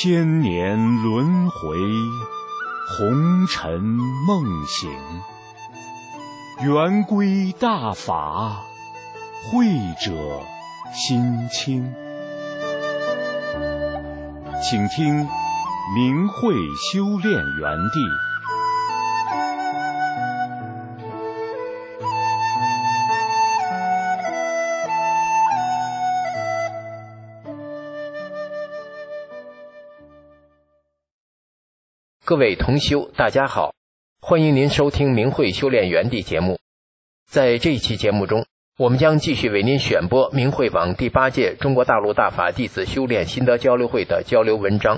千年轮回，红尘梦醒。圆规大法，慧者心清。请听明慧修炼园地。 各位同修，大家好，欢迎您收听明慧修炼园地节目。在这一期节目中，我们将继续为您选播明慧网第8届中国大陆大法弟子修炼心得交流会的交流文章。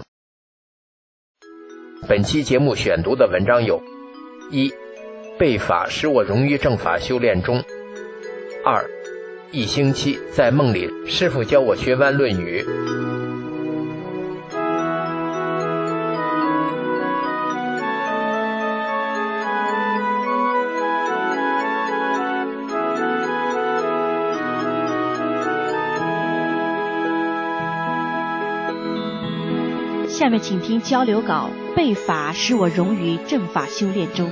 本期节目选读的文章有：一、背法使我融于正法修炼中；二、一星期在梦里师父教我学完论语； 下面请听交流稿，背法使我融于正法修炼中。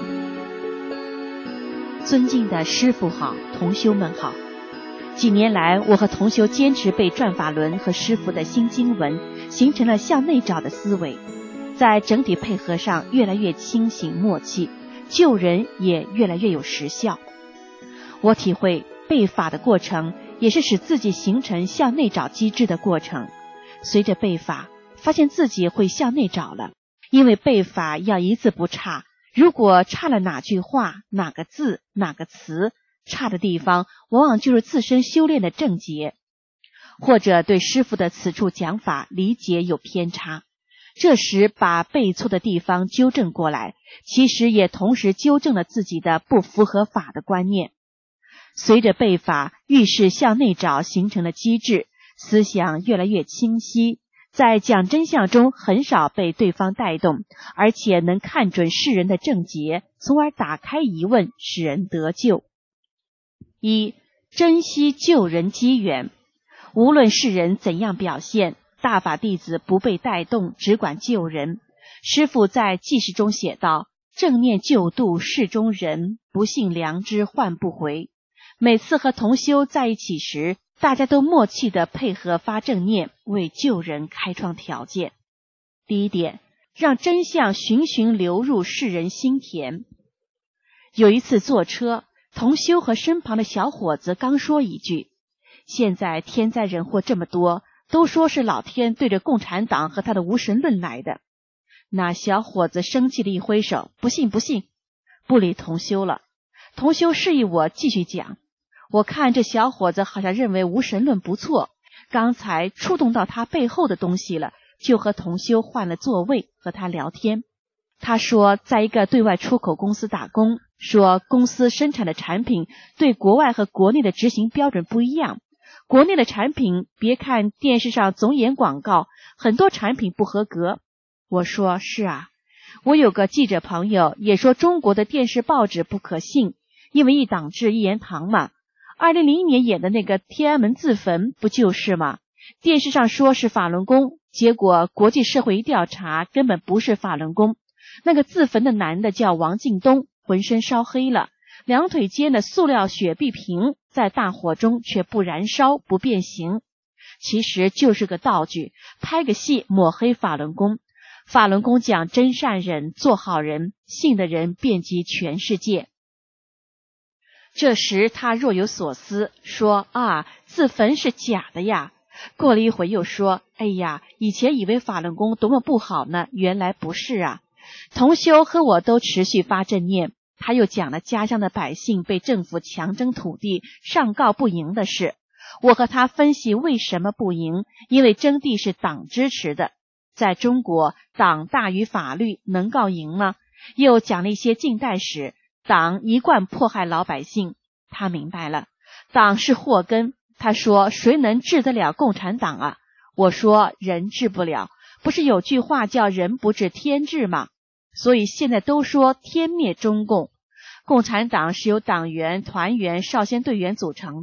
尊敬的师父好，同修们好。几年来，我和同修坚持背转法轮和师父的新经文，形成了向内找的思维，在整体配合上越来越清醒默契，救人也越来越有实效。我体会背法的过程也是使自己形成向内找机制的过程。随着背法，发现自己会向内找了，因为背法要一字不差，如果差了哪句话、哪个字、哪个词，差的地方往往就是自身修炼的症结，或者对师父的此处讲法理解有偏差。这时把背错的地方纠正过来，其实也同时纠正了自己的不符合法的观念。随着背法遇事向内找形成了机制，思想越来越清晰，在讲真相中很少被对方带动，而且能看准世人的症结，从而打开疑问，使人得救。一、珍惜救人机缘。无论世人怎样表现，大法弟子不被带动，只管救人。师父在记事中写道：正念救度世中人，不信良知换不回。每次和同修在一起时，大家都默契地配合发正念，为救人开创条件。第一点，让真相循循流入世人心田。有一次坐车，同修和身旁的小伙子刚说一句：现在天灾人祸这么多，都说是老天对着共产党和他的无神论来的。那小伙子生气地一挥手：不信不信，不理同修了。同修示意我继续讲。我看这小伙子好像认为无神论不错，刚才触动到他背后的东西了，就和同修换了座位和他聊天。他说在一个对外出口公司打工，说公司生产的产品对国外和国内的执行标准不一样，国内的产品别看电视上总演广告，很多产品不合格。我说是啊，我有个记者朋友也说中国的电视报纸不可信，因为一党制一言堂嘛。2001年演的那个天安门自焚不就是吗？电视上说是法轮功，结果国际社会一调查根本不是法轮功。那个自焚的男的叫王进东，浑身烧黑了，两腿间的塑料雪碧瓶在大火中却不燃烧不变形，其实就是个道具，拍个戏抹黑法轮功。法轮功讲真善忍做好人，信的人遍及全世界。这时他若有所思，说啊，自焚是假的呀。过了一会又说，哎呀，以前以为法轮功多么不好呢，原来不是啊。同修和我都持续发正念，他又讲了家乡的百姓被政府强征土地上告不赢的事。我和他分析为什么不赢，因为征地是党支持的，在中国党大于法律，能告赢吗？又讲了一些近代史，党一贯迫害老百姓。他明白了，党是祸根。他说谁能治得了共产党啊？我说人治不了，不是有句话叫人不治天治吗？所以现在都说天灭中共。共产党是由党员、团员、少先队员组成的，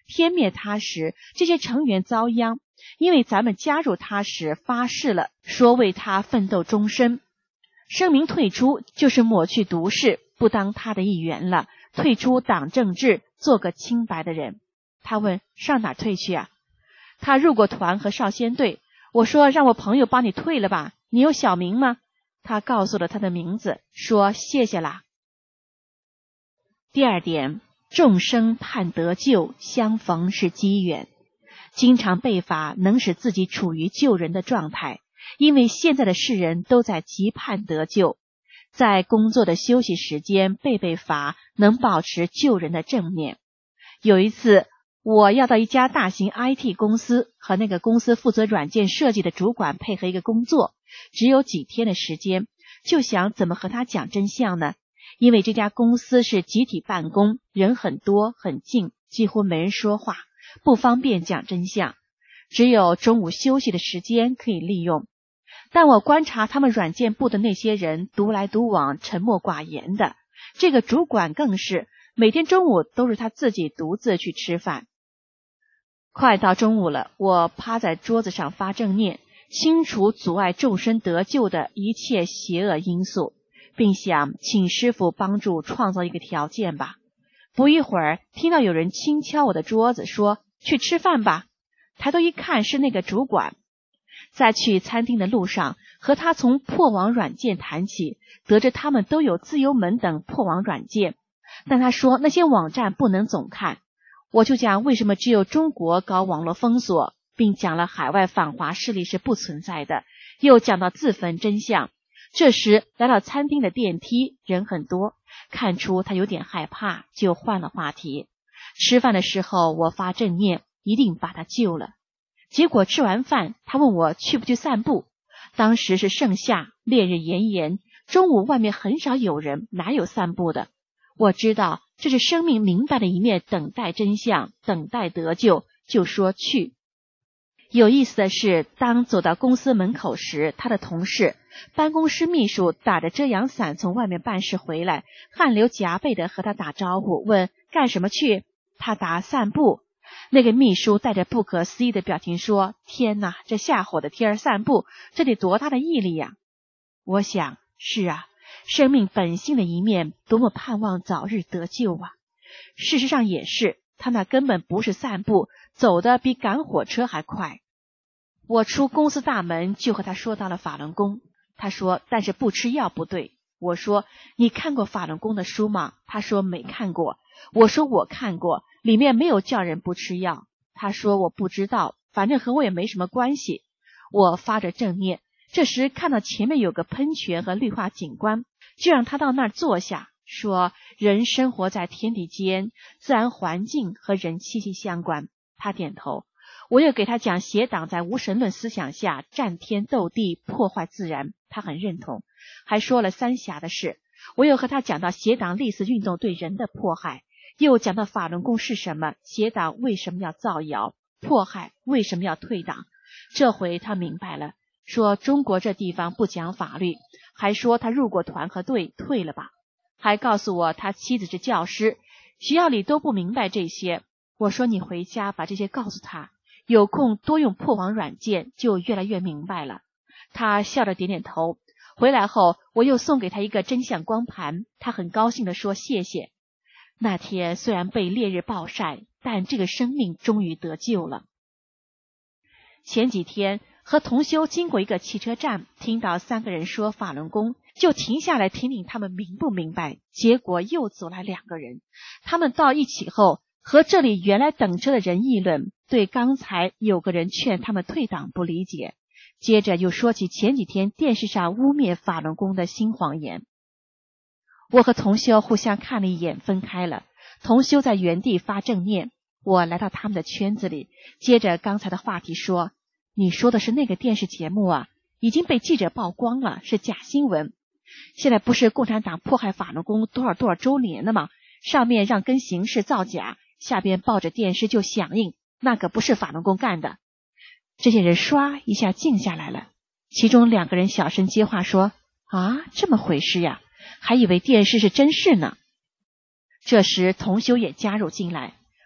天灭他时，这些成员遭殃，因为咱们加入他时发誓了，说为他奋斗终身。声明退出就是抹去毒誓，不当他的一员了，退出党政治，做个清白的人。他问上哪退去啊？他入过团和少先队。我说让我朋友帮你退了吧，你有小名吗？他告诉了他的名字，说谢谢啦。第二点，众生盼得救，相逢是机缘。经常被罚能使自己处于救人的状态，因为现在的世人都在急盼得救，在工作的休息时间被罚，能保持救人的正念。有一次我要到一家大型 IT 公司，和那个公司负责软件设计的主管配合一个工作，只有几天的时间，就想怎么和他讲真相呢？因为这家公司是集体办公，人很多很近，几乎没人说话，不方便讲真相，只有中午休息的时间可以利用。但我观察他们软件部的那些人独来独往，沉默寡言的，这个主管更是每天中午都是他自己独自去吃饭。快到中午了，我趴在桌子上发正念，清除阻碍众生得救的一切邪恶因素，并想请师父帮助创造一个条件吧。不一会儿，听到有人轻敲我的桌子，说去吃饭吧。抬头一看，是那个主管。在去餐厅的路上，和他从破网软件谈起，得知他们都有自由门等破网软件，但他说那些网站不能总看。我就讲为什么只有中国搞网络封锁，并讲了海外反华势力是不存在的，又讲到自焚真相。这时来到餐厅的电梯，人很多，看出他有点害怕，就换了话题。吃饭的时候我发正念，一定把他救了。结果吃完饭，他问我去不去散步。当时是盛夏，烈日炎炎，中午外面很少有人，哪有散步的？我知道这是生命明白的一面，等待真相，等待得救，就说去。有意思的是，当走到公司门口时，他的同事办公室秘书打着遮阳伞从外面办事回来，汗流浃背的和他打招呼，问干什么去？他答散步。那个秘书带着不可思议的表情说，天哪，这下火的天散步，这得多大的毅力呀！我想，是啊，生命本性的一面，多么盼望早日得救啊！事实上也是，他那根本不是散步，走得比赶火车还快。我出公司大门就和他说到了法轮功，他说但是不吃药不对。我说你看过法轮功的书吗？他说没看过。我说我看过，里面没有叫人不吃药。他说我不知道，反正和我也没什么关系。我发着正念，这时看到前面有个喷泉和绿化景观，就让他到那儿坐下，说人生活在天地间，自然环境和人息息相关。他点头。我又给他讲邪党在无神论思想下战天斗地，破坏自然，他很认同，还说了三峡的事。我又和他讲到邪党历次运动对人的迫害，又讲到法轮功是什么，邪党为什么要造谣迫害，为什么要退党。这回他明白了，说中国这地方不讲法律，还说他入过团和队，退了吧。还告诉我他妻子是教师，学校里都不明白这些。我说你回家把这些告诉他，有空多用破网软件，就越来越明白了。他笑着点点头。回来后我又送给他一个真相光盘，他很高兴地说谢谢。那天虽然被烈日暴晒，但这个生命终于得救了。前几天和同修经过一个汽车站，听到3个人说法轮功，就停下来听听他们明不明白。结果又走来2个人，他们到一起后和这里原来等车的人议论，对刚才有个人劝他们退党不理解。接着又说起前几天电视上污蔑法轮功的新谎言。我和同修互相看了一眼，分开了。同修在原地发正念，我来到他们的圈子里，接着刚才的话题说，你说的是那个电视节目啊，已经被记者曝光了，是假新闻。现在不是共产党迫害法轮功多少周年了吗？上面让跟形式造假，下边抱着电视就响应，那可不是法轮功干的。这些人唰一下静下来了，其中2个人小声接话说，啊，这么回事呀，还以为电视是真事呢。这时同修也加入进来，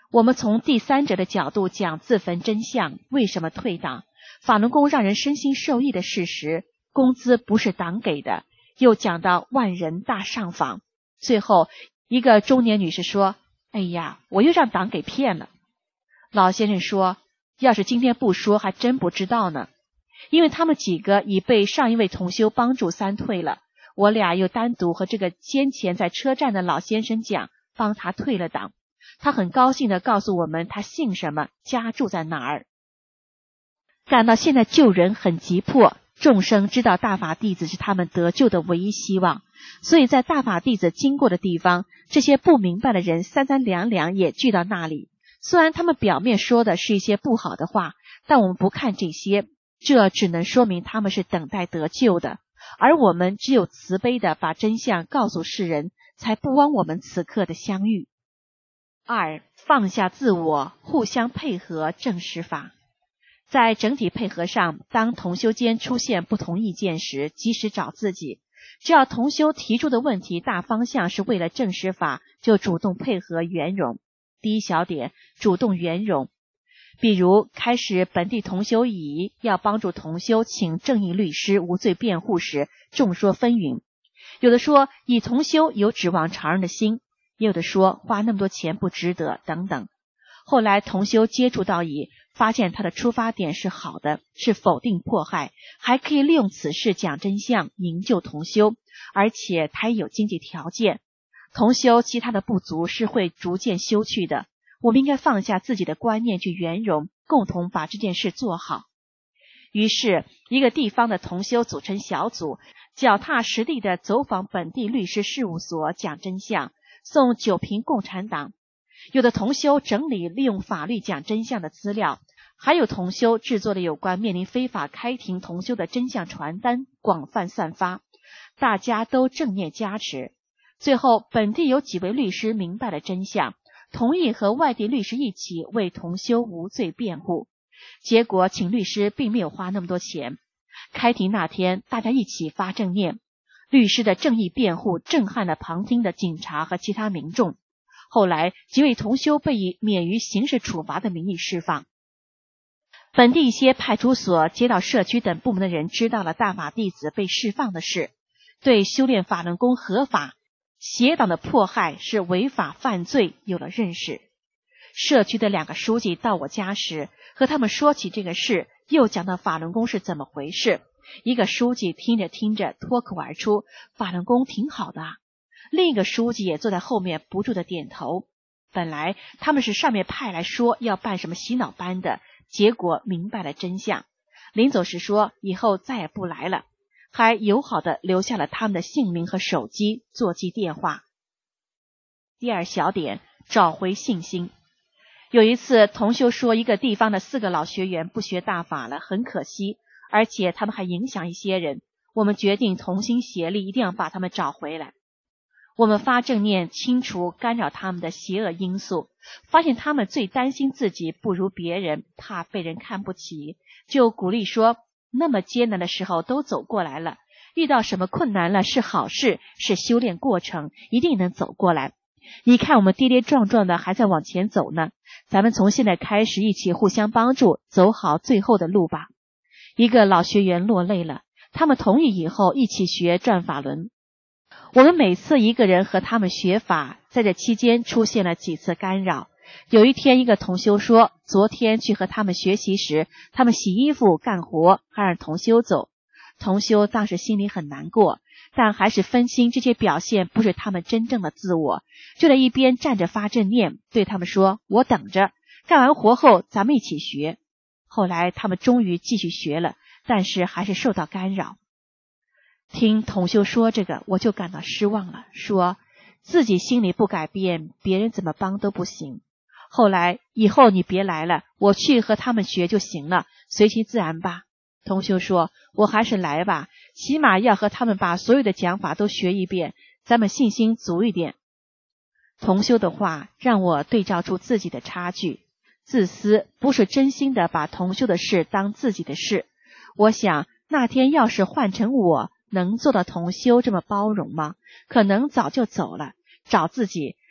我们从第三者的角度讲自焚真相，为什么退党？法轮功让人身心受益的事实，工资不是党给的，又讲到万人大上访。最后一个中年女士说，哎呀，我又让党给骗了。老先生说，要是今天不说还真不知道呢，因为他们几个已被上一位同修帮助三退了，我俩又单独和这个先前在车站的老先生讲，帮他退了党。他很高兴地告诉我们他姓什么，家住在哪儿。感到现在救人很急迫，众生知道大法弟子是他们得救的唯一希望，所以在大法弟子经过的地方，这些不明白的人三三两两也聚到那里。虽然他们表面说的是一些不好的话，但我们不看这些，这只能说明他们是等待得救的，而我们只有慈悲地把真相告诉世人，才不枉我们此刻的相遇。二，放下自我，互相配合正实法。在整体配合上，当同修间出现不同意见时，及时找自己。只要同修提出的问题大方向是为了正实法，就主动配合圆融。第一小点，主动圆融。比如开始本地同修乙要帮助同修请正义律师无罪辩护时，众说纷纭。有的说乙同修有指望常人的心，也有的说花那么多钱不值得等等。后来同修接触到乙，发现他的出发点是好的，是否定迫害，还可以利用此事讲真相，营救同修，而且他也有经济条件。同修其他的不足是会逐渐修去的，我们应该放下自己的观念去圆融，共同把这件事做好。于是一个地方的同修组成小组，脚踏实地地走访本地律师事务所讲真相，送9瓶共产党。有的同修整理利用法律讲真相的资料，还有同修制作了有关面临非法开庭同修的真相传单，广泛散发，大家都正念加持。最后本地有几位律师明白了真相，同意和外地律师一起为同修无罪辩护。结果请律师并没有花那么多钱，开庭那天大家一起发正念，律师的正义辩护震撼了旁听的警察和其他民众。后来几位同修被以免于刑事处罚的名义释放。本地一些派出所、街道社区等部门的人知道了大法弟子被释放的事，对修炼法轮功合法，邪党的迫害是违法犯罪有了认识。社区的2个书记到我家时，和他们说起这个事，又讲到法轮功是怎么回事。一个书记听着听着脱口而出，法轮功挺好的啊。另一个书记也坐在后面不住地点头。本来他们是上面派来说要办什么洗脑班的，结果明白了真相。临走时说以后再也不来了，还友好地留下了他们的姓名和手机座机电话。第二小点，找回信心。有一次同修说一个地方的4个老学员不学大法了，很可惜，而且他们还影响一些人，我们决定同心协力，一定要把他们找回来。我们发正念清除干扰他们的邪恶因素，发现他们最担心自己不如别人，怕被人看不起，就鼓励说那么艰难的时候都走过来了，遇到什么困难了是好事，是修炼过程，一定能走过来。你看我们跌跌撞撞的还在往前走呢，咱们从现在开始一起互相帮助，走好最后的路吧。一个老学员落泪了，他们同意以后一起学转法轮。我们每次一个人和他们学法，在这期间出现了几次干扰。有一天一个同修说，昨天去和他们学习时，他们洗衣服干活，还让同修走。同修当时心里很难过，但还是分清这些表现不是他们真正的自我，就在一边站着发正念，对他们说，我等着，干完活后咱们一起学。后来他们终于继续学了，但是还是受到干扰。听同修说这个，我就感到失望了，说自己心里不改变，别人怎么帮都不行。后来以后你别来了，我去和他们学就行了，随其自然吧。同修说，我还是来吧，起码要和他们把所有的讲法都学一遍，咱们信心足一点。同修的话让我对照出自己的差距，自私不是真心的把同修的事当自己的事。我想那天要是换成我，能做到同修这么包容吗？可能早就走了，找自己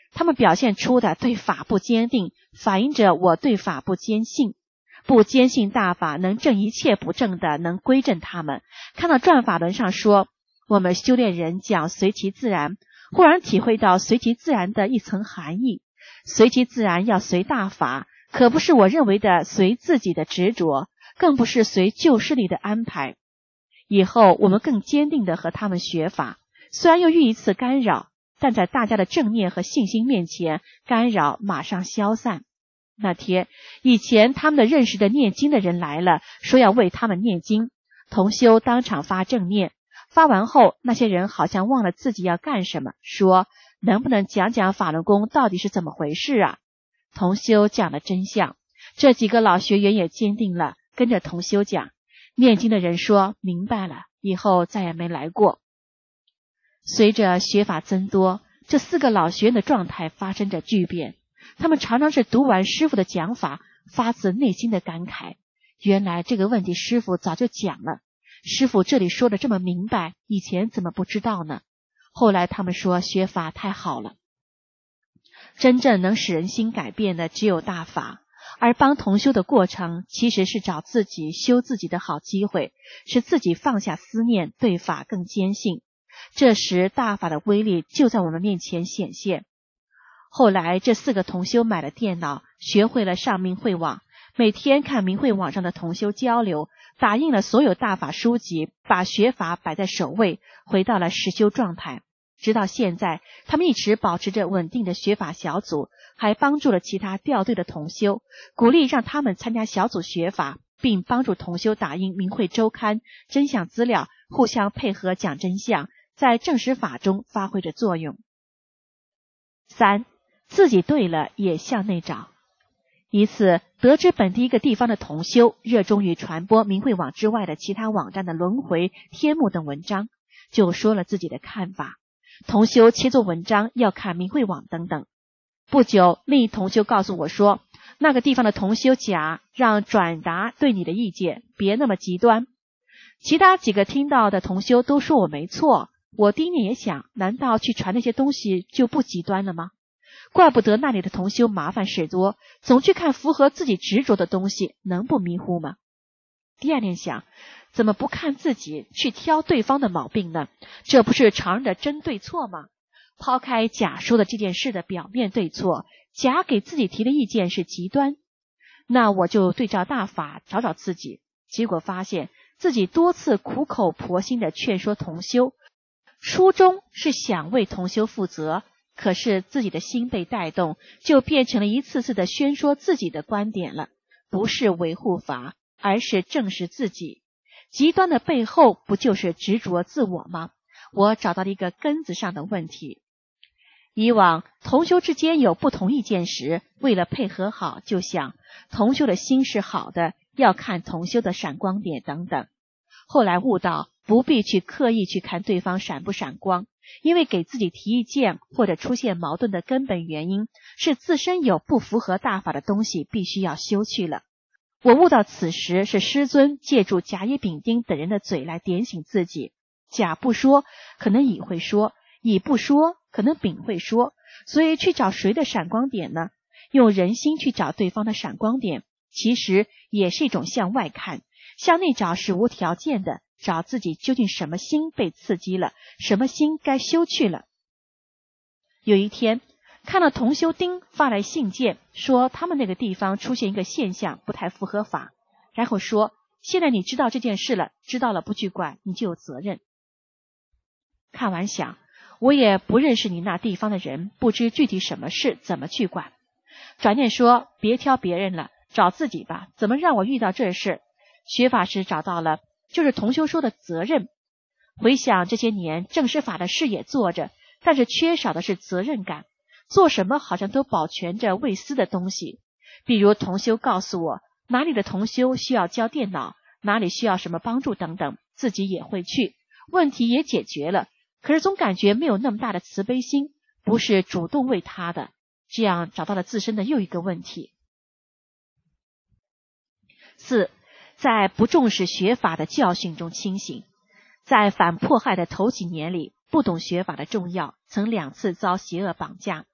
他们表现出的对法不坚定，反映着我对法不坚信。不坚信大法能正一切不正的，能归正他们。看到转法轮上说，我们修炼人讲随其自然，忽然体会到随其自然的一层含义。随其自然要随大法，可不是我认为的随自己的执着，更不是随旧势力的安排。以后我们更坚定地和他们学法，虽然又遇一次干扰，但在大家的正念和信心面前，干扰马上消散。那天以前他们的认识的念经的人来了，说要为他们念经，同修当场发正念，发完后那些人好像忘了自己要干什么，说能不能讲讲法轮功到底是怎么回事啊？同修讲了真相，这几个老学员也坚定了，跟着同修讲。念经的人说明白了，以后再也没来过。随着学法增多，这4个老学员的状态发生着巨变。他们常常是读完师父的讲法，发自内心的感慨，原来这个问题师父早就讲了，师父这里说的这么明白，以前怎么不知道呢？后来他们说学法太好了，真正能使人心改变的只有大法，而帮同修的过程其实是找自己修自己的好机会，使自己放下思念，对法更坚信。这时大法的威力就在我们面前显现。后来这4个同修买了电脑，学会了上明慧网，每天看明慧网上的同修交流，打印了所有大法书籍，把学法摆在首位，回到了实修状态。直到现在，他们一直保持着稳定的学法小组，还帮助了其他掉队的同修，鼓励让他们参加小组学法，并帮助同修打印明慧周刊、真相资料，互相配合讲真相，在正实法中发挥着作用。3. 自己对了也向内找。一次得知本地一个地方的同修热衷于传播明慧网之外的其他网站的轮回、天幕等文章，就说了自己的看法。同修切作文章要看明慧网等等。不久，另一同修告诉我说，那个地方的同修甲让转达对你的意见，别那么极端。其他几个听到的同修都说我没错，我第一念也想，难道去传那些东西就不极端了吗？怪不得那里的同修麻烦事多，总去看符合自己执着的东西，能不迷糊吗？第二念想，怎么不看自己，去挑对方的毛病呢？这不是常人的真对错吗？抛开甲说的这件事的表面对错，甲给自己提的意见是极端，那我就对照大法找找自己。结果发现自己多次苦口婆心的劝说同修，初衷是想为同修负责，可是自己的心被带动，就变成了一次次的宣说自己的观点了，不是维护法，而是正视自己。极端的背后不就是执着自我吗？我找到了一个根子上的问题。以往同修之间有不同意见时，为了配合好，就想同修的心是好的，要看同修的闪光点等等。后来悟到不必去刻意去看对方闪不闪光，因为给自己提意见或者出现矛盾的根本原因是自身有不符合大法的东西必须要修去了。我悟到此时是师尊借助甲乙丙丁等人的嘴来点醒自己，甲不说可能乙会说，乙不说可能丙会说，所以去找谁的闪光点呢？用人心去找对方的闪光点，其实也是一种向外看，向内找是无条件的，找自己究竟什么心被刺激了，什么心该修去了。有一天看到同修丁发来信件，说他们那个地方出现一个现象不太符合法，然后说现在你知道这件事了，知道了不去管，你就有责任。看完想，我也不认识你那地方的人，不知具体什么事怎么去管。转念说别挑别人了，找自己吧，怎么让我遇到这事？学法时找到了，就是同修说的责任。回想这些年正实法的事也做着，但是缺少的是责任感，做什么好像都保全着未私的东西。比如同修告诉我哪里的同修需要教电脑，哪里需要什么帮助等等，自己也会去，问题也解决了，可是总感觉没有那么大的慈悲心，不是主动为他的，这样找到了自身的又一个问题。4. 在不重视学法的教训中清醒。在反迫害的头几年里，不懂学法的重要，曾2次遭邪恶绑架。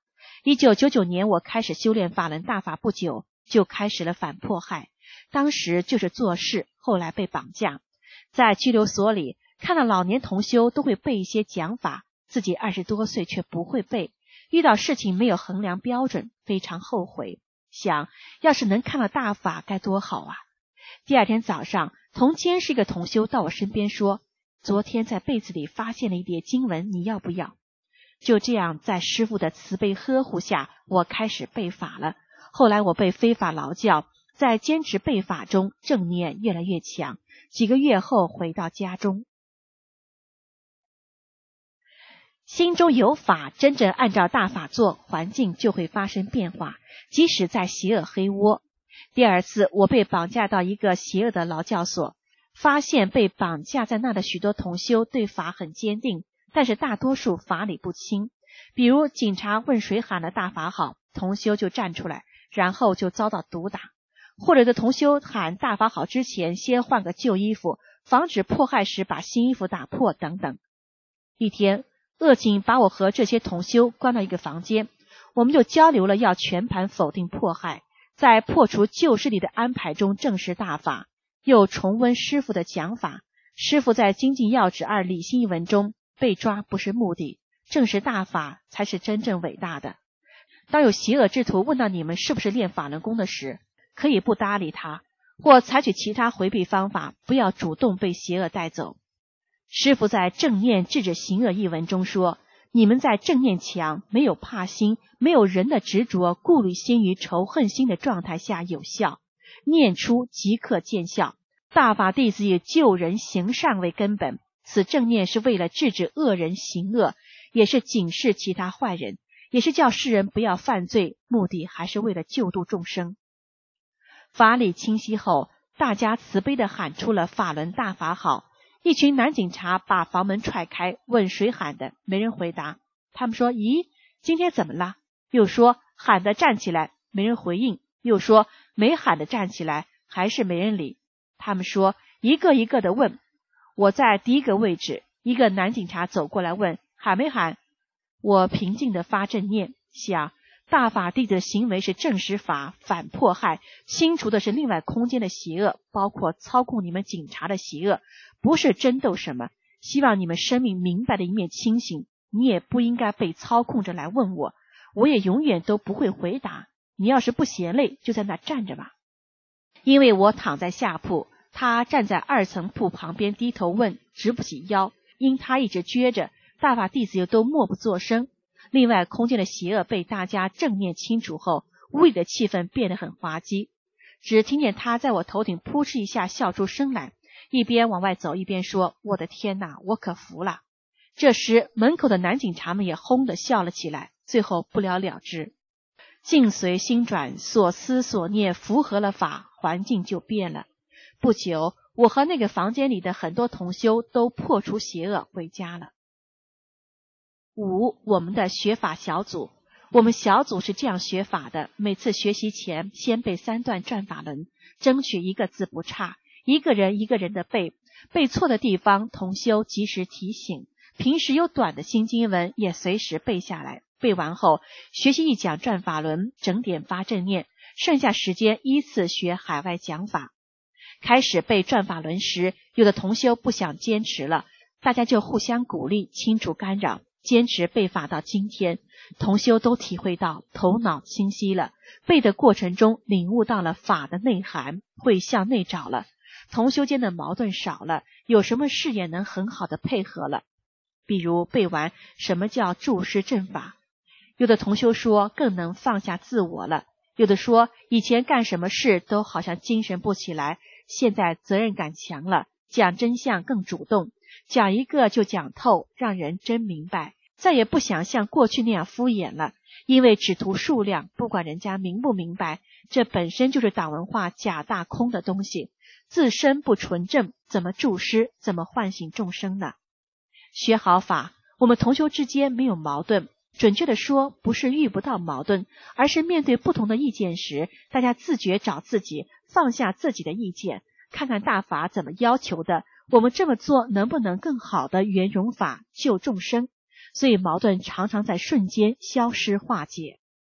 1999年我开始修炼法轮大法不久，就开始了反迫害。当时就是做事，后来被绑架。在拘留所里，看到老年同修都会背一些讲法，自己20多岁却不会背，遇到事情没有衡量标准，非常后悔。想要是能看到大法该多好啊！第二天早上，同监是一个同修到我身边说，昨天在被子里发现了一叠经文，你要不要？就这样，在师父的慈悲呵护下，我开始背法了。后来我被非法劳教，在坚持背法中，正念越来越强。几个月后回到家中，心中有法，真正按照大法做，环境就会发生变化，即使在邪恶黑窝。第二次我被绑架到一个邪恶的劳教所，发现被绑架在那的许多同修对法很坚定，但是大多数法理不清。比如警察问谁喊了大法好，同修就站出来，然后就遭到毒打。或者的同修喊大法好之前先换个旧衣服，防止迫害时把新衣服打破等等。一天，恶警把我和这些同修关到一个房间，我们就交流了要全盘否定迫害，在破除旧势力的安排中证实大法，又重温师父的讲法。师父在《精进要旨2理心一文》中，被抓不是目的，证实大法才是真正伟大的。当有邪恶之徒问到你们是不是练法轮功的时，可以不搭理他，或采取其他回避方法，不要主动被邪恶带走。师父在《正念制止行恶》一文中说，你们在正念强，没有怕心，没有人的执着、顾虑心与仇恨心的状态下有效，念出即刻见效。大法弟子以救人行善为根本，此正念是为了制止恶人行恶，也是警示其他坏人，也是叫世人不要犯罪，目的还是为了救度众生。法理清晰后，大家慈悲地喊出了法轮大法好。一群男警察把房门踹开，问谁喊的，没人回答。他们说，咦，今天怎么了？又说喊的站起来，没人回应。又说没喊的站起来，还是没人理。他们说一个一个的问。我在第一个位置，一个男警察走过来问喊没喊。我平静地发正念，想大法弟子的行为是正实法，反迫害，清除的是另外空间的邪恶，包括操控你们警察的邪恶，不是争斗什么。希望你们生命明白的一面清醒，你也不应该被操控着来问我，我也永远都不会回答。你要是不嫌累，就在那站着吧。因为我躺在下铺，他站在2层铺旁边低头问，直不起腰，因他一直撅着，大法弟子又都默不作声。另外空间的邪恶被大家正念清除后，屋里的气氛变得很滑稽。只听见他在我头顶扑哧一下笑出声来，一边往外走一边说，我的天哪，我可服了。这时门口的男警察们也轰地笑了起来，最后不了了之。境随心转，所思所念符合了法，环境就变了。不久，我和那个房间里的很多同修都破除邪恶回家了。5. 我们的学法小组。我们小组是这样学法的，每次学习前先背3段转法轮，争取一个字不差，一个人一个人的背，背错的地方同修及时提醒，平时有短的新经文也随时背下来。背完后学习一讲转法轮，整点发正念，剩下时间依次学海外讲法。开始背转法轮时，有的同修不想坚持了，大家就互相鼓励，清除干扰，坚持背法到今天，同修都体会到头脑清晰了，背的过程中领悟到了法的内涵，会向内找了，同修间的矛盾少了，有什么事也能很好的配合了。比如背完什么叫注释正法，有的同修说更能放下自我了，有的说以前干什么事都好像精神不起来，现在责任感强了，讲真相更主动，讲一个就讲透，让人真明白，再也不想像过去那样敷衍了，因为只图数量，不管人家明不明白，这本身就是党文化假大空的东西，自身不纯正，怎么助师，怎么唤醒众生呢？学好法，我们同修之间没有矛盾，准确的说，不是遇不到矛盾，而是面对不同的意见时，大家自觉找自己，放下自己的意见，看看大法怎么要求的，我们这么做能不能更好的圆融法救众生，所以矛盾常常在瞬间消失化解。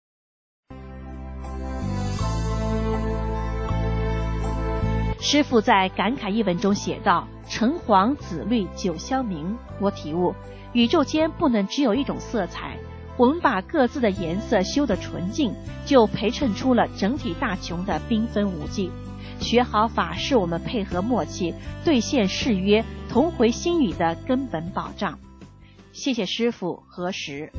师父在感慨一文中写道：橙黄紫绿九相明。我体悟，宇宙间不能只有一种色彩，我们把各自的颜色修得纯净，就陪衬出了整体大琼的缤纷无际。学好法是我们配合默契、兑现誓约、同回心语的根本保障。谢谢师父核实。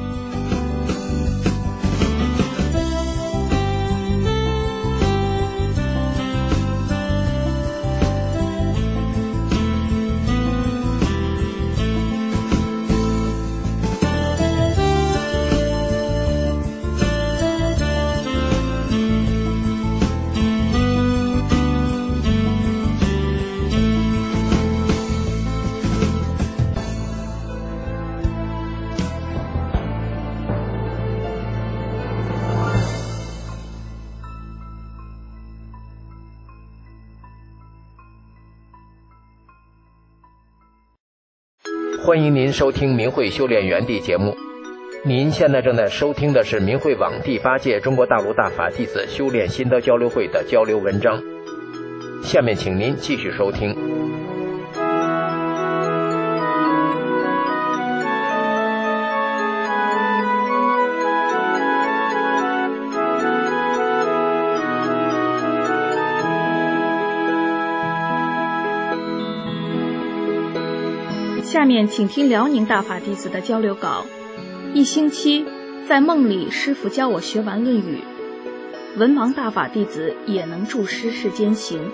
欢迎您收听明慧修炼园地节目。您现在正在收听的是明慧网第8届中国大陆大法弟子修炼心得交流会的交流文章。下面请您继续收听。 下面请听辽宁大法弟子的交流稿。1星期，在梦里师父教我学完《论语》，文王大法弟子也能著诗世间行。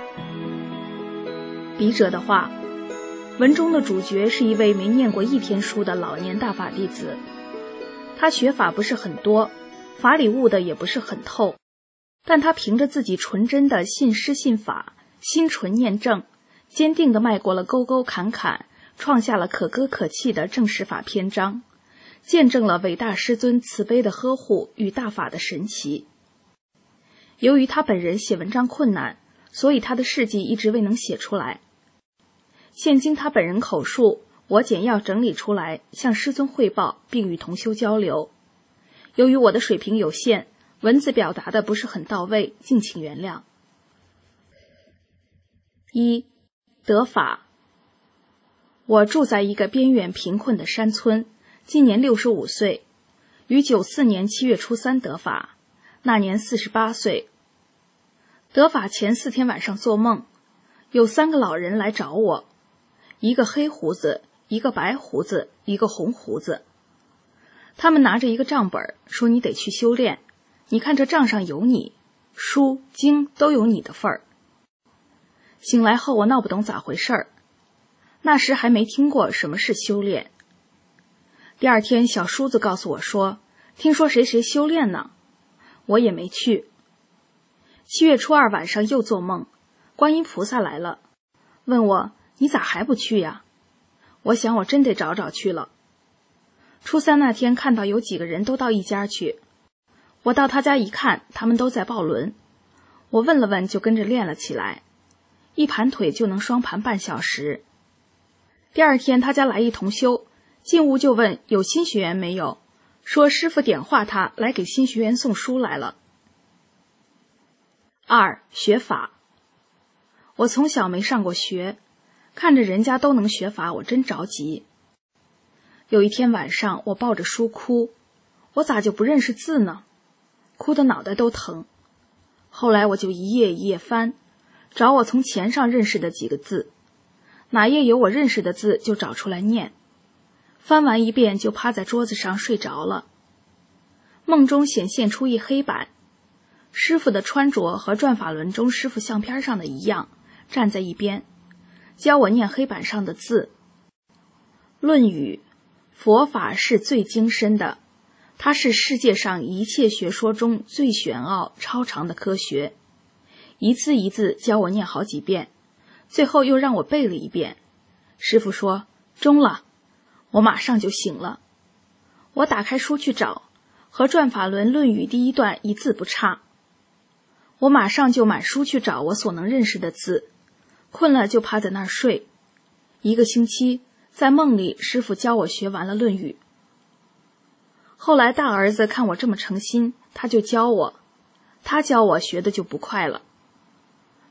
笔者的话，文中的主角是一位没念过一天书的老年大法弟子，他学法不是很多，法理悟的也不是很透，但他凭着自己纯真的信师信法，心纯念正，坚定地迈过了沟沟坎坎，创下了可歌可泣的正史法篇章，见证了伟大师尊慈悲的呵护与大法的神奇。由于他本人写文章困难，所以他的事迹一直未能写出来。现经他本人口述，我简要整理出来，向师尊汇报，并与同修交流。由于我的水平有限，文字表达的不是很到位，敬请原谅。1. 得法。我住在一个边远贫困的山村，今年65岁，于94年7月初3得法，那年48岁。得法前4天晚上做梦，有3个老人来找我，一个黑胡子，一个白胡子，一个红胡子。他们拿着一个账本，说你得去修炼，你看这账上有你，书经都有你的份儿。醒来后我闹不懂咋回事儿，那时还没听过什么是修炼。第2天小叔子告诉我说，听说谁谁修炼呢，我也没去。7月初2晚上又做梦，观音菩萨来了，问我你咋还不去呀？我想我真得找找去了。初3那天看到有几个人都到一家去，我到他家一看，他们都在抱轮，我问了问就跟着练了起来，一盘腿就能双盘半小时。第2天他家来一同修，进屋就问有新学员没有，说师父点化他来给新学员送书来了。2. 学法。我从小没上过学，看着人家都能学法，我真着急。有一天晚上我抱着书哭，我咋就不认识字呢？哭得脑袋都疼。后来我就一页一页翻，找我从钱上认识的几个字，哪页有我认识的字就找出来念，翻完一遍就趴在桌子上睡着了。梦中显现出一黑板，师父的穿着和转法轮中师父相片上的一样，站在一边，教我念黑板上的字。论语，佛法是最精深的，它是世界上一切学说中最玄奥超长的科学。一字一字教我念好几遍，最后又让我背了一遍。师父说中了，我马上就醒了。我打开书去找，和转法轮论语第1段一字不差。我马上就满书去找我所能认识的字，困了就趴在那儿睡。1个星期，在梦里师父教我学完了论语。后来大儿子看我这么诚心，他就教我，他教我学的就不快了。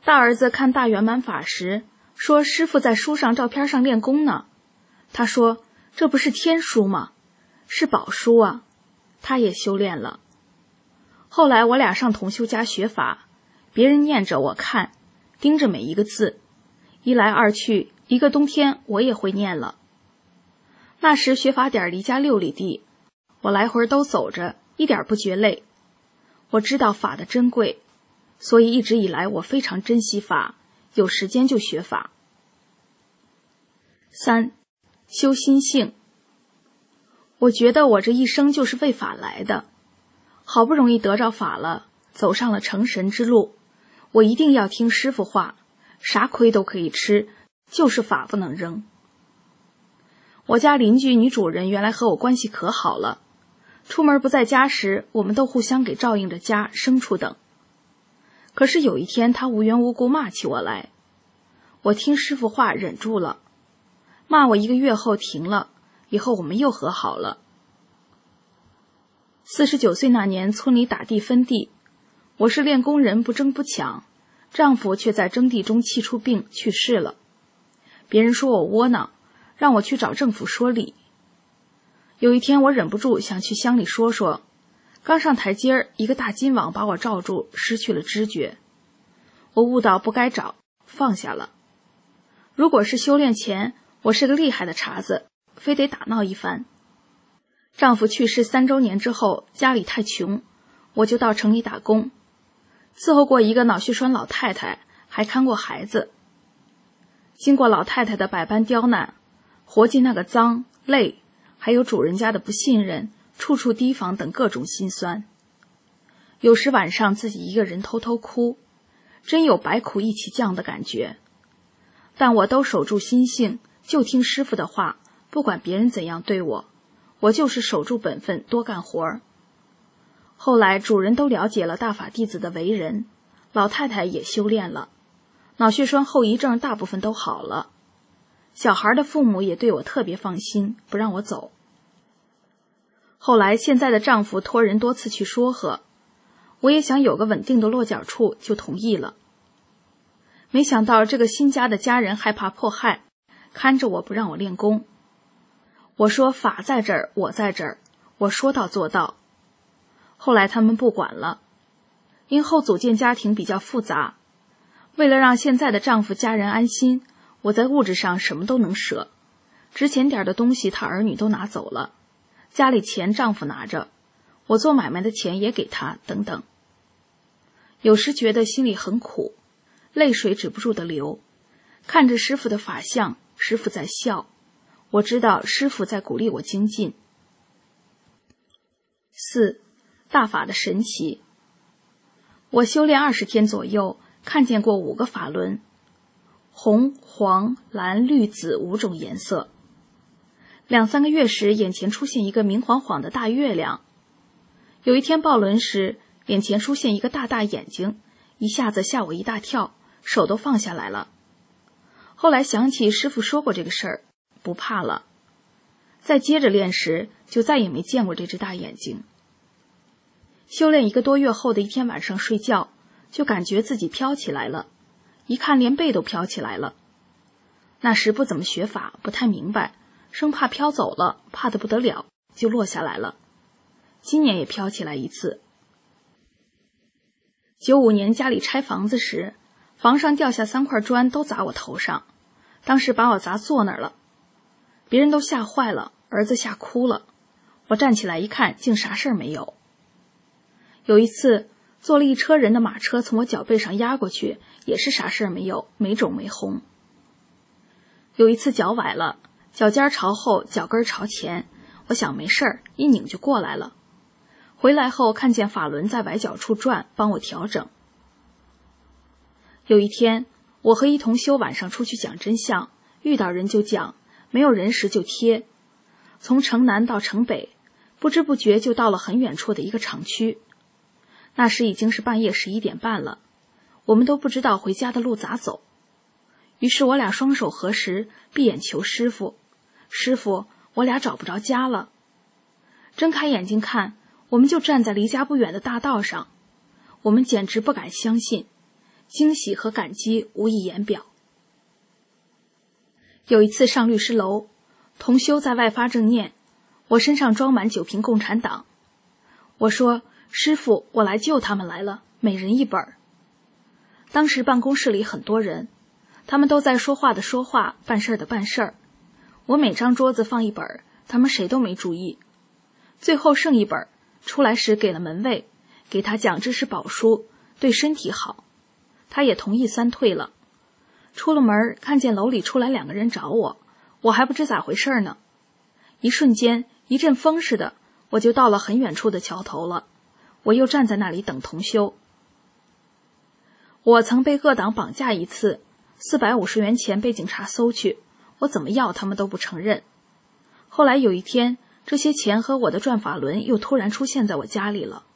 大儿子看大圆满法时，说师父在书上照片上练功呢。他说这不是天书吗？是宝书啊。他也修炼了。后来我俩上同修家学法，别人念着我看，盯着每一个字，一来二去，一个冬天我也会念了。那时学法点离家6里地，我来回都走着，一点不觉累。我知道法的珍贵，所以一直以来我非常珍惜法，有时间就学法。3. 修心性。我觉得我这一生就是为法来的，好不容易得着法了，走上了成神之路，我一定要听师父话，啥亏都可以吃，就是法不能扔。我家邻居女主人原来和我关系可好了，出门不在家时，我们都互相给照应着家、牲畜等。可是有一天她无缘无故骂起我来，我听师父话忍住了，骂我1个月后停了，以后我们又和好了。49岁那年，村里打地分地，我是练功人，不争不抢，丈夫却在征地中气出病去世了。别人说我窝囊，让我去找政府说理。有一天我忍不住想去乡里说说，刚上台阶一个大金网把我罩住，失去了知觉。我悟到不该找，放下了。如果是修炼前，我是个厉害的茬子，非得打闹一番。丈夫去世3周年之后，家里太穷，我就到城里打工，伺候过一个脑血栓老太太，还看过孩子。经过老太太的百般刁难，活计那个脏、累，还有主人家的不信任、处处提防等各种心酸。有时晚上自己一个人偷偷哭，真有百苦一起降的感觉。但我都守住心性，就听师父的话，不管别人怎样对我，我就是守住本分，多干活儿。后来主人都了解了大法弟子的为人，老太太也修炼了，脑血栓后遗症大部分都好了。小孩的父母也对我特别放心，不让我走。后来现在的丈夫托人多次去说和，我也想有个稳定的落脚处，就同意了。没想到这个新家的家人害怕迫害，看着我不让我练功。我说法在这儿，我在这儿，我说到做到。后来他们不管了，因后组建家庭比较复杂，为了让现在的丈夫家人安心，我在物质上什么都能舍，值钱点的东西他儿女都拿走了，家里钱丈夫拿着，我做买卖的钱也给他，等等。有时觉得心里很苦，泪水止不住的流，看着师父的法相，师父在笑，我知道师父在鼓励我精进。4. 大法的神奇。我修炼20天左右，看见过5个法轮，红、黄、蓝、绿、紫5种颜色。2-3个月时，眼前出现一个明晃晃的大月亮。有一天报轮时，眼前出现一个大大眼睛，一下子吓我一大跳，手都放下来了。后来想起师父说过这个事儿，不怕了。再接着练时，就再也没见过这只大眼睛。修炼1个多月后的一天晚上睡觉，就感觉自己飘起来了，一看连背都飘起来了。那时不怎么学法，不太明白，生怕飘走了，怕得不得了，就落下来了。今年也飘起来一次。95年家里拆房子时，房上掉下3块砖都砸我头上，当时把我砸坐那儿了，别人都吓坏了，儿子吓哭了。我站起来一看，竟啥事儿没有。有一次坐了一车人的马车从我脚背上压过去，也是啥事儿没有，没肿没红。有一次脚崴了，脚尖朝后，脚跟朝前，我想没事儿，一拧就过来了。回来后看见法轮在崴脚处转，帮我调整。有一天我和一同修晚上出去讲真相，遇到人就讲，没有人时就贴。从城南到城北，不知不觉就到了很远处的一个厂区。那时已经是半夜11点半了，我们都不知道回家的路咋走。于是我俩双手合十，闭眼求师父，师父，我俩找不着家了。睁开眼睛看，我们就站在离家不远的大道上，我们简直不敢相信， 惊喜和感激无以言表。有一次上律师楼，同修在外发正念，我身上装满9瓶共产党。我说：师父，我来救他们来了，每人1本。当时办公室里很多人，他们都在说话的说话，办事的办事。我每张桌子放1本，他们谁都没注意。最后剩1本，出来时给了门卫，给他讲这是宝书，对身体好，他也同意3退了。出了门，看见楼里出来2个人找我，我还不知咋回事呢。一瞬间，一阵风似的，我就到了很远处的桥头了。我又站在那里等同修。我曾被恶党绑架一次，450元钱被警察搜去，我怎么要他们都不承认。后来有一天，这些钱和我的转法轮又突然出现在我家里了。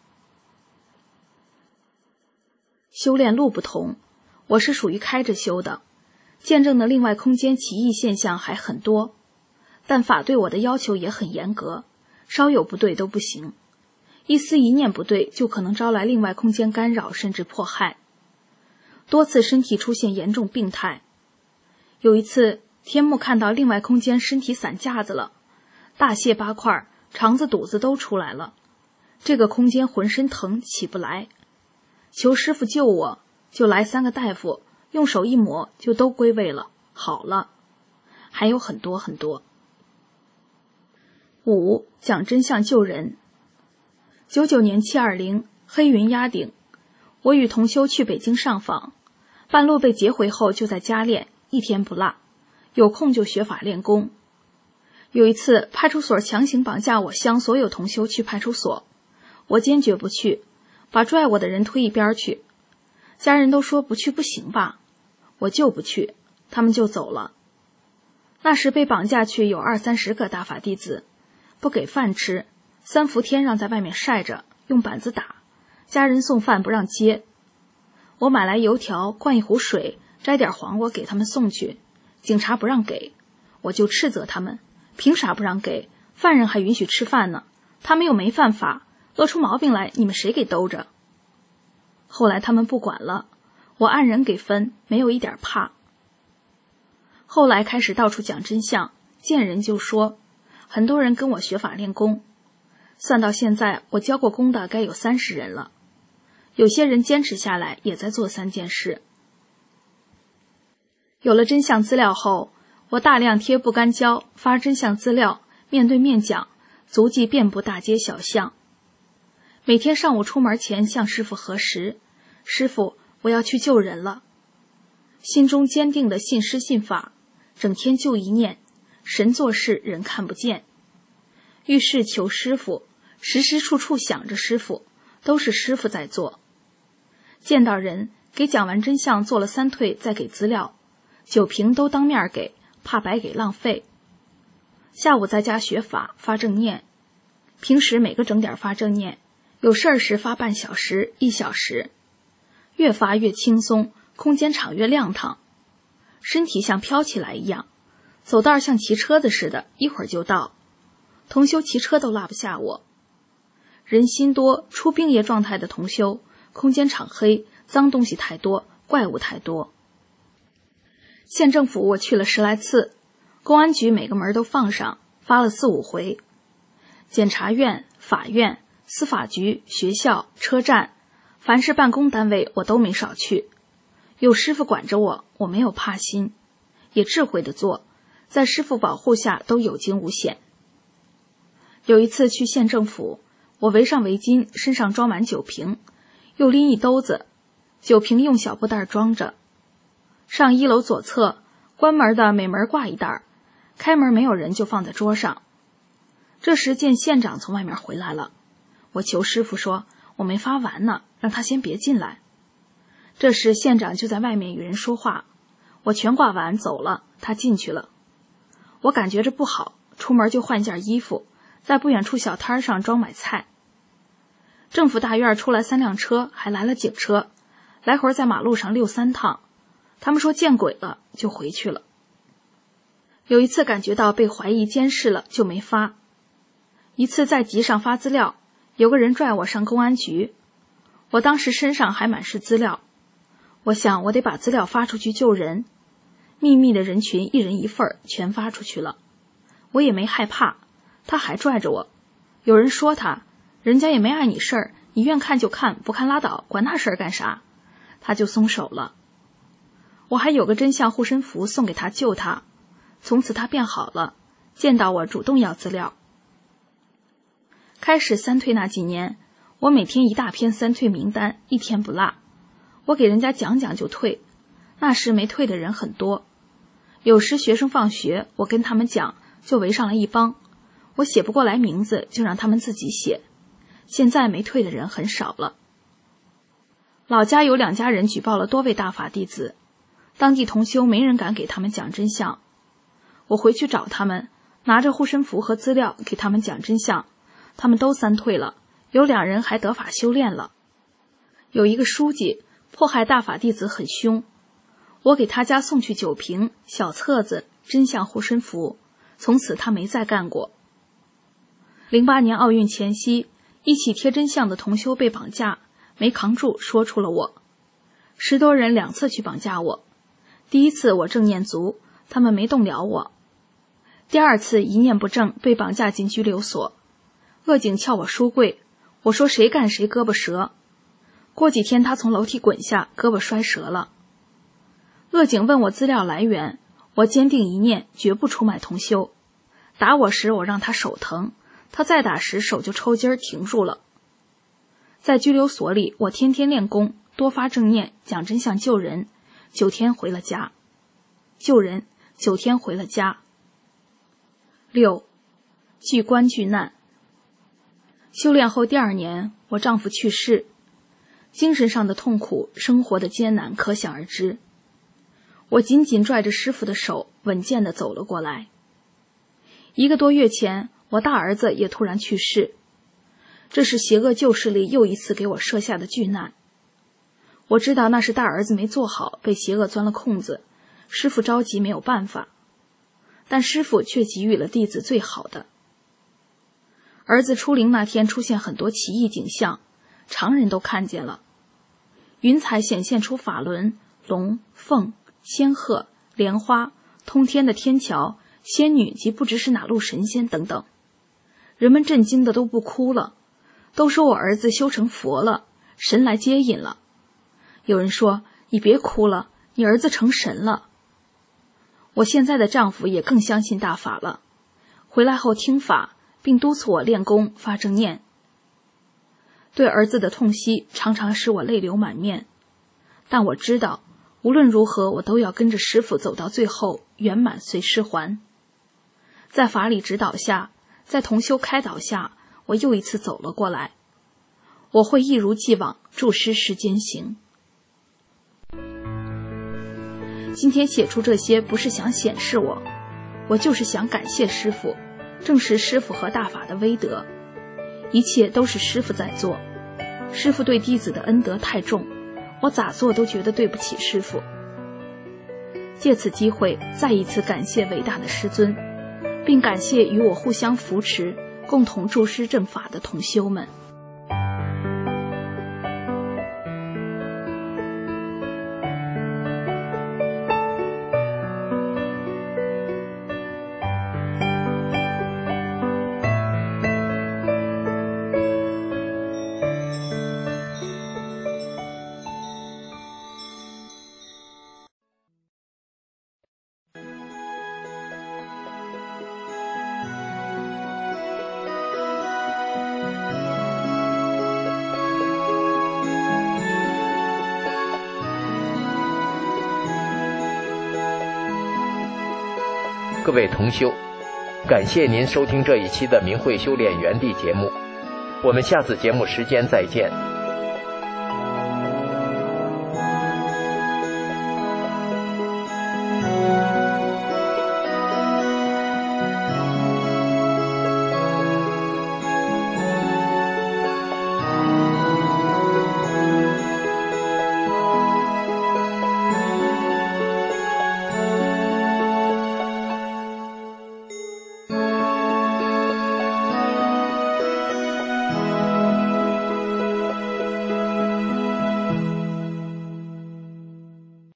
修炼路不同，我是属于开着修的，见证的另外空间奇异现象还很多，但法对我的要求也很严格，稍有不对都不行，一丝一念不对就可能招来另外空间干扰甚至迫害。多次身体出现严重病态。有一次天幕看到另外空间身体散架子了，大卸8块，肠子肚子都出来了，这个空间浑身疼起不来，求师父救我，就来3个大夫，用手一抹就都归位了，好了。还有很多很多。5. 讲真相救人。99年720，黑云压顶，我与同修去北京上访，半路被劫回后就在家练，一天不落，有空就学法练功。有一次派出所强行绑架我乡所有同修去派出所，我坚决不去，把拽我的人推一边去。家人都说不去不行吧，我就不去，他们就走了。那时被绑架去有20-30个大法弟子，不给饭吃，3伏天让在外面晒着，用板子打，家人送饭不让接。我买来油条，灌一壶水，摘点黄瓜给他们送去，警察不让给，我就斥责他们，凭啥不让给？犯人还允许吃饭呢，他们又没犯法，饿出毛病来你们谁给兜着？后来他们不管了，我按人给分，没有一点怕。后来开始到处讲真相，见人就说，很多人跟我学法练功，算到现在我教过功的该有30人了，有些人坚持下来也在做3件事。有了真相资料后，我大量贴不干胶，发真相资料，面对面讲，足迹遍布大街小巷。每天上午出门前向师父核实，师父，我要去救人了。心中坚定的信师信法，整天就一念，神做事人看不见。遇事求师父，时时处处想着师父，都是师父在做。见到人，给讲完真相做了3退，再给资料，9瓶都当面给，怕白给浪费。下午在家学法发正念，平时每个整点发正念，有事儿时发半小时、1小时，越发越轻松，空间场越亮堂，身体像飘起来一样，走道像骑车子似的，一会儿就到。同修骑车都拉不下我。人心多，出病业状态的同修，空间场黑，脏东西太多，怪物太多。县政府我去了10来次，公安局每个门都放上，发了4、5回。检察院、法院、司法局、学校、车站，凡是办公单位我都没少去。有师父管着我，我没有怕心，也智慧地做，在师父保护下都有惊无险。有一次去县政府，我围上围巾，身上装满9瓶，又拎一兜子，9瓶用小布袋装着。上1楼左侧，关门的每门挂一袋，开门没有人就放在桌上。这时见县长从外面回来了，我求师父说，我没发完呢，让他先别进来。这时县长就在外面与人说话，我全挂完走了，他进去了。我感觉着不好，出门就换件衣服，在不远处小摊上装买菜。政府大院出来3辆车，还来了警车，来回在马路上溜3趟，他们说见鬼了，就回去了。有一次感觉到被怀疑监视了，就没发。一次在集上发资料，有个人拽我上公安局，我当时身上还满是资料， 我想我得把资料发出去救人，秘密的人群一人一份全发出去了。我也没害怕，他还拽着我。有人说他，人家也没碍你事儿，你愿看就看，不看拉倒，管他事儿干啥？他就松手了。我还有个真相护身符送给他救他，从此他变好了，见到我主动要资料。开始三退那几年，我每天一大篇三退名单，一天不落。我给人家讲讲就退，那时没退的人很多。有时学生放学，我跟他们讲，就围上来一帮，我写不过来名字，就让他们自己写。现在没退的人很少了。老家有2家人举报了多位大法弟子，当地同修没人敢给他们讲真相。我回去找他们，拿着护身符和资料给他们讲真相，他们都三退了，有2人还得法修炼了。有一个书记迫害大法弟子很凶，我给他家送去酒瓶、小册子、真相护身符，从此他没再干过。08年奥运前夕，一起贴真相的同修被绑架，没扛住，说出了我。10多人2次去绑架我，第一次我正念足，他们没动了我。第2次一念不正，被绑架进拘留所，恶警撬我书柜，我说谁干谁胳膊折。过几天他从楼梯滚下，胳膊摔折了。恶警问我资料来源，我坚定一念，绝不出卖同修。打我时我让他手疼，他再打时手就抽筋停住了。在拘留所里，我天天练功，多发正念，讲真相救人，9天回了家。救人9天回了家。6. 拒官拒难。修炼后第2年，我丈夫去世，精神上的痛苦，生活的艰难可想而知。我紧紧拽着师父的手，稳健地走了过来。1个多月前，我大儿子也突然去世，这是邪恶旧势力又一次给我设下的巨难。我知道那是大儿子没做好，被邪恶钻了空子，师父着急没有办法，但师父却给予了弟子最好的。儿子出灵那天出现很多奇异景象，常人都看见了。云彩显现出法轮、龙、凤、仙鹤、莲花、通天的天桥、仙女及不知是哪路神仙等等。人们震惊的都不哭了，都说我儿子修成佛了，神来接引了。有人说，你别哭了，你儿子成神了。我现在的丈夫也更相信大法了，回来后听法，并督促我练功发正念。对儿子的痛惜常常使我泪流满面，但我知道无论如何我都要跟着师父走到最后，圆满随师还。在法理指导下，在同修开导下，我又一次走了过来。我会一如既往助师世间行。今天写出这些不是想显示我就是想感谢师父，证实师父和大法的威德。一切都是师父在做，师父对弟子的恩德太重，我咋做都觉得对不起师父。借此机会再一次感谢伟大的师尊，并感谢与我互相扶持，共同助师正法的同修们。 各位同修，感谢您收听这一期的明慧修炼园地节目，我们下次节目时间再见。